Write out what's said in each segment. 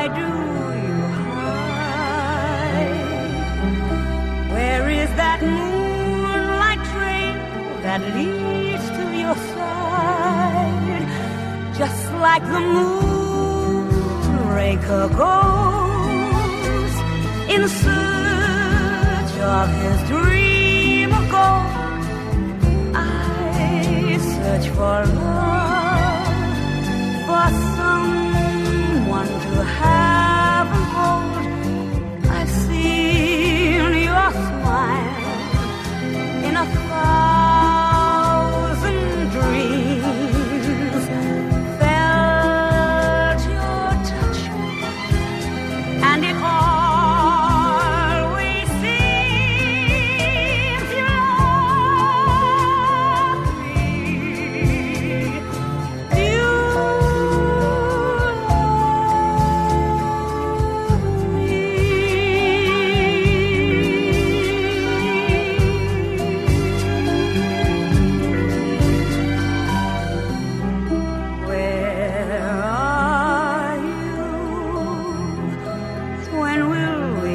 do you hide? Where is that moonlight trail that leads to your side? Just like the moonraker goes in search of his dream of gold, I search for love, for someone to have and hold. I've seen your smile in 1,000 dreams, felt your touch, and it always seems you love me. You Where are you? When will we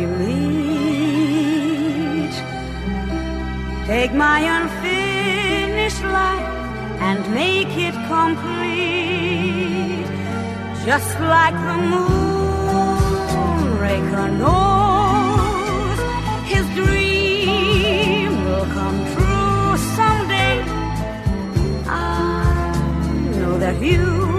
meet? Take my unfinished life and make it complete. Just like the moonraker knows his dream will come true someday, I know that you